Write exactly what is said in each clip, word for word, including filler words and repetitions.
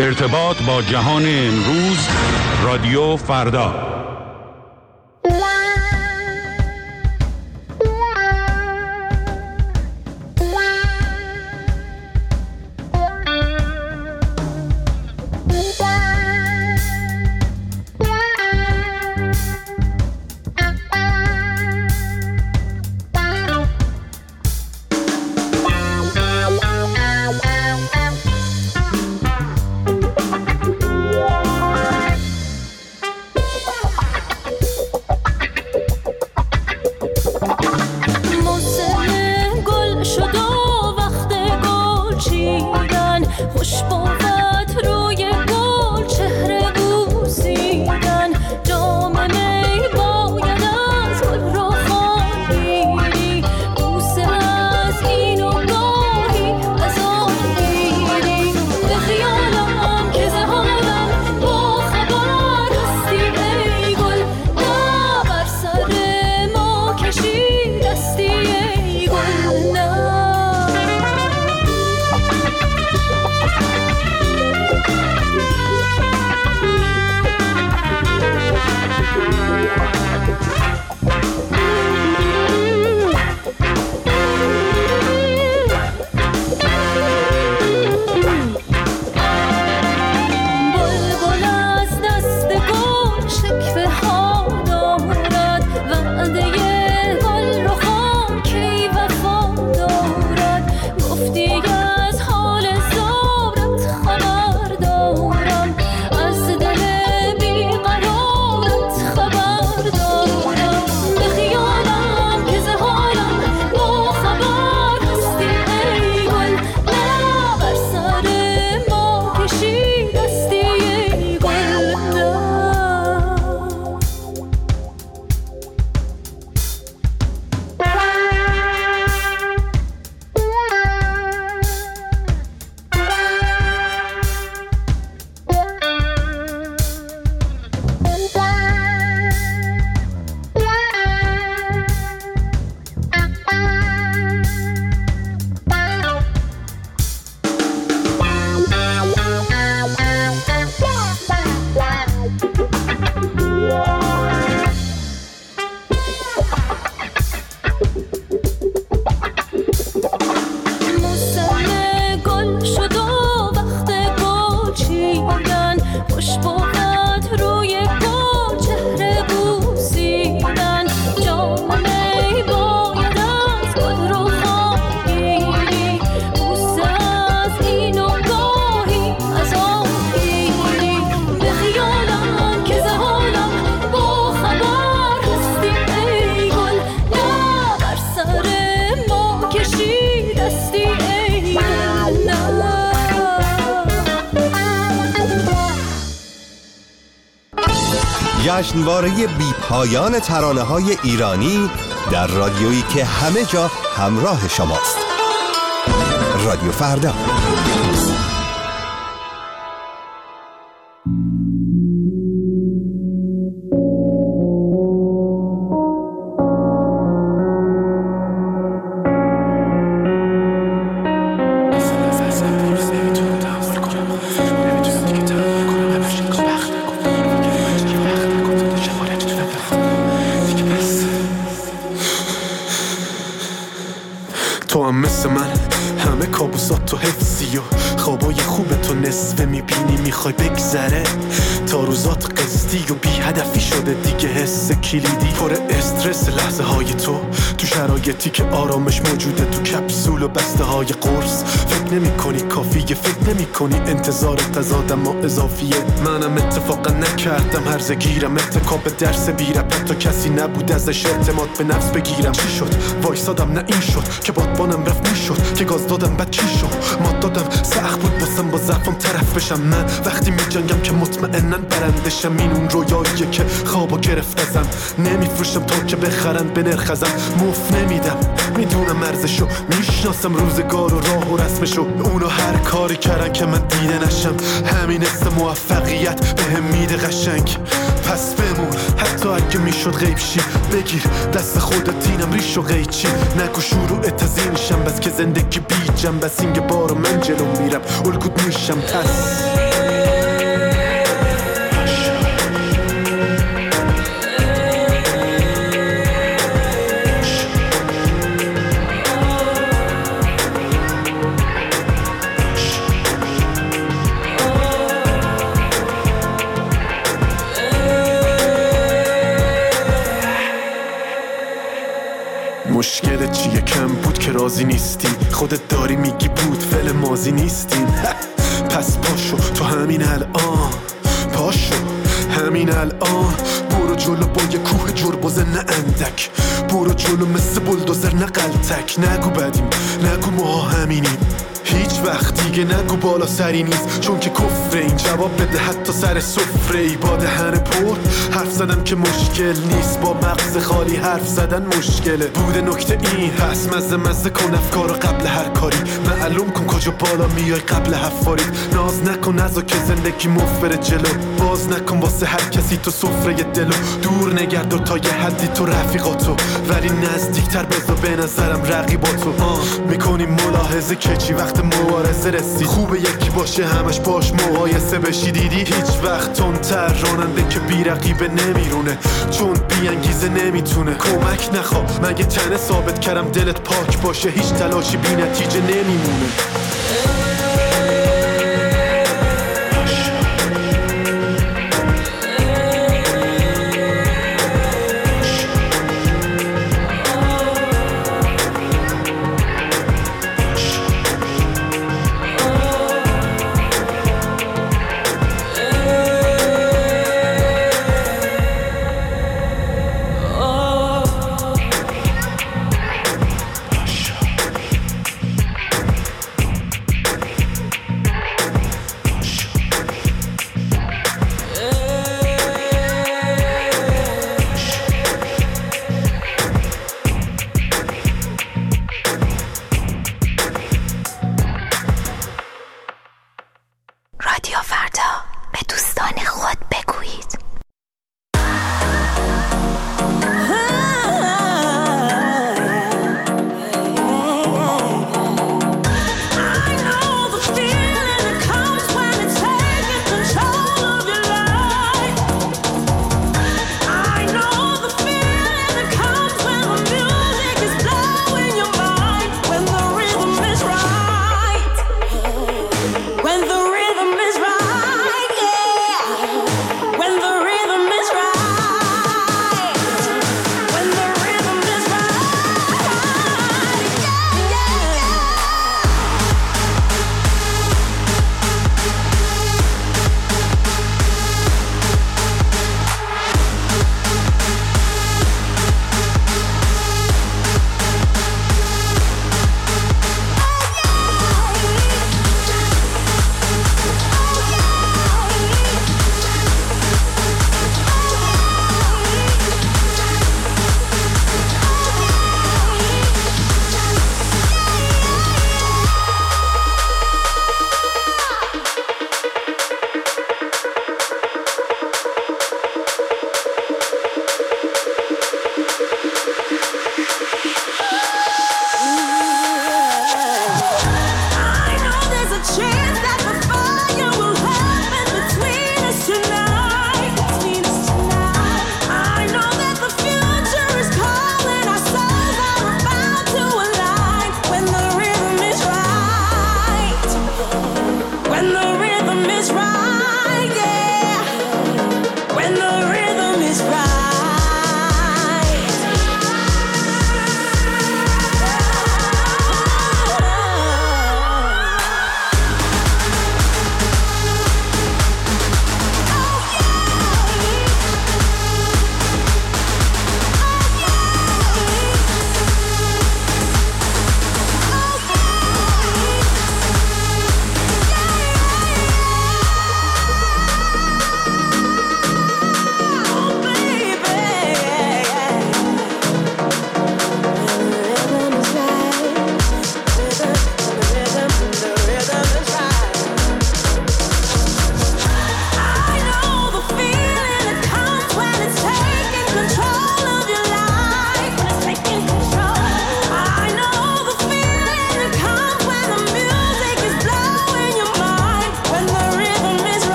ارتباط با جهان امروز، رادیو فردا. جشنواره بی پایان ترانه‌های ایرانی در رادیویی که همه جا همراه شماست. رادیو فردا. تو هم مثل من همه کابوسات تو حفظی و خوابای خوب تو نصفه میبینی میخوای بگذره تا روزات قصدی و بی هدفی شده دیگه حس کلیدی پر استرس لحظه های تو تو شرایطی که آرامش موجوده تو کپسول و بسته های قرص فکر نمی کنی کافیه فکر نمی کنی انتظار تضاد ما اضافیه منم اتفاقا نکردم هرزه گیرم ارتکاب درس بیرم تا کسی نبود ازش اعتماد به نفس بگیرم چی شد وایسادم نه این شد که بادبانم رفت میشد که گاز دادم بعد چی شد ما دادم سخت بود باسم با ضعفم طرف بشم من وقتی میجنگم که مطمئنن برندشم این اون رویاییه که خوابو گرفت ازم نمیفروشم تا که بخرن به نرخ ازم مفت نمیدم میدونم ارزشو میشناسم روزگار و راه و رسمشو اونو هر کاری کردن که من دیده نشم همین است موفقیت به هم میده قشنگ پس بمون حتی اگه میشد غیب شی بگیر دست خودت اینم ریش و قیچی نگو شروع تزینشم بس که زندگی بی جنب بس اینگه بارو من جلو میرم الگوت میشم پس دلت چیه کم بود که راضی نیستی خودت داری میگی بود فعل ماضی نیستیم پس پاشو تو همین الان پاشو همین الان برو جلو با یه کوه جربوزه نه اندک برو جلو مثل بلدوزر نه قلتک نگو بدیم نگو ما همینیم هیچ وقت دیگه نگو بالا سری نیست چون که کفره این جواب بده حتی سر سفره ای با دهن پر حرف زدم که مشکل نیست با مغز خالی حرف زدن مشکله بوده نکته این هست مزه مزه کن افکارو قبل هر کاری معلوم کن کجا بالا میای قبل حفاری ناز نکن نزا که زندگی مفبر جلو باز نکن واسه هر کسی تو سفره دلو دور نگرد و تا یه حدی تو رفیقاتو ولی نزدیکتر بذار به نظرم رقیباتو میکنی ملاحظه که چی وقت مبارزه رسید خوبه یکی باشه همش باش مقایسه بشی دیدی هیچ وقت تندتر راننده که بی رقیبه نمیرونه چون بی انگیزه نمیتونه کمک نخوا مگه تنه ثابت کردم دلت پاک باشه هیچ تلاشی بی نتیجه نمیمونه When the rhythm is right, yeah.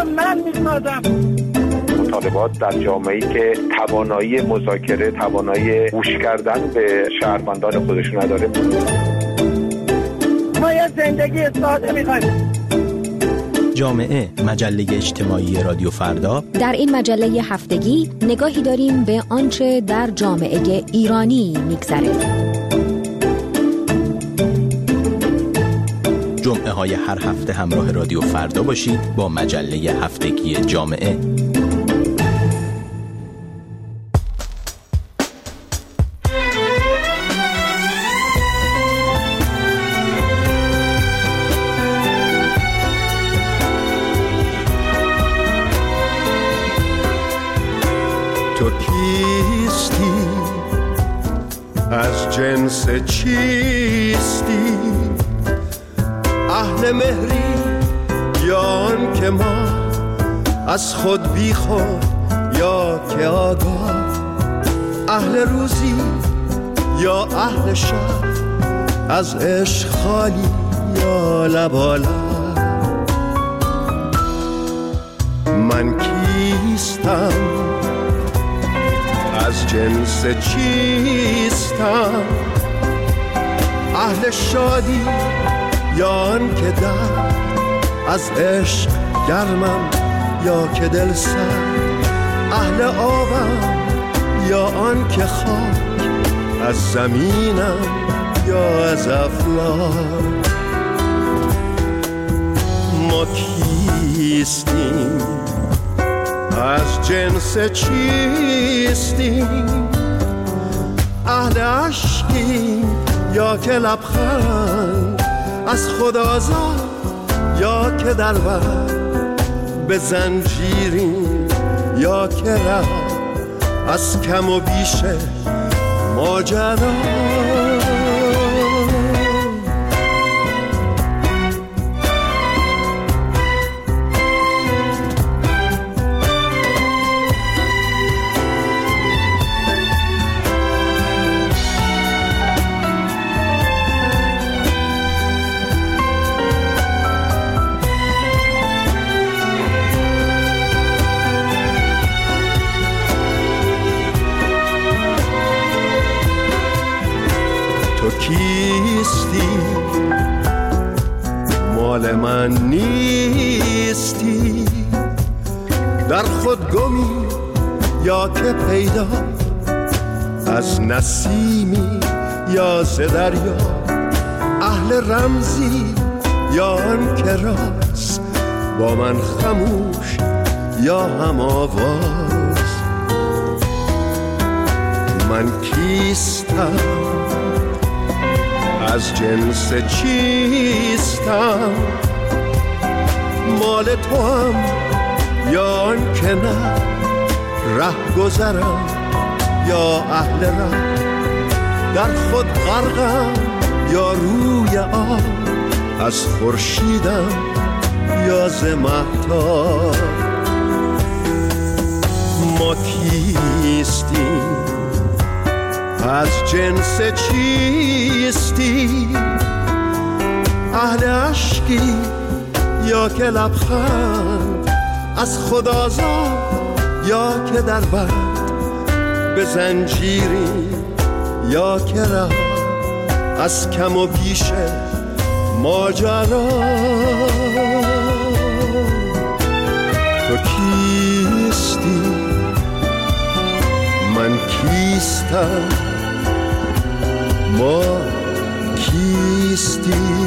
من میسازم. مطالبات در جامعه‌ای که توانایی مذاکره، توانایی گوش کردن به شهروندان خودشون نداره. ما یه زندگی ساده می‌خوایم. جامعه، مجله اجتماعی رادیو فردا. در این مجله هفتگی نگاهی داریم به آنچه در جامعه ایرانی میگذره. جمعه های هر هفته همراه رادیو فردا باشید با مجله هفتگی جامعه. تو کیستی؟ از جنس چیستی؟ اهل مهری یا آن که ما از خود بی خود یا که آگاه؟ اهل روزی یا اهل شب؟ از عشق خالی یا لبالا؟ من کیستم؟ از جنس چیستم؟ اهل شادی یا آن که در از عشق گرمم یا که دل سر؟ اهل آبم یا آن که خاک از زمینم یا از افلاک؟ ما کیستیم؟ از جنس چیستیم؟ اهل عشقیم یا که لبخند از خود آزاد یا که در بر به زنجیریم یا که ره از کم و بیش ماجرا؟ کیستی؟ مال من نیستی؟ در خود گمی یا که پیدا؟ از نسیمی یا ز دریا؟ اهل رمزی یا آن که راست با من خموش یا هم آواز؟ من کیستم؟ از جنس چیستم؟ مال تو هم یا آن که نه؟ ره گذرم یا اهل ره؟ در خود غرقم یا روی آب؟ از خورشیدم یا ز مهتاب؟ ما کیستیم؟ از جنس چیستی؟ اهل عشقی یا که لبخند از خود آزاد یا که در بند به زنجیری یا که ره از کم و بیش ماجرا؟ تو کیستی؟ من کیستم؟ ما کیستی؟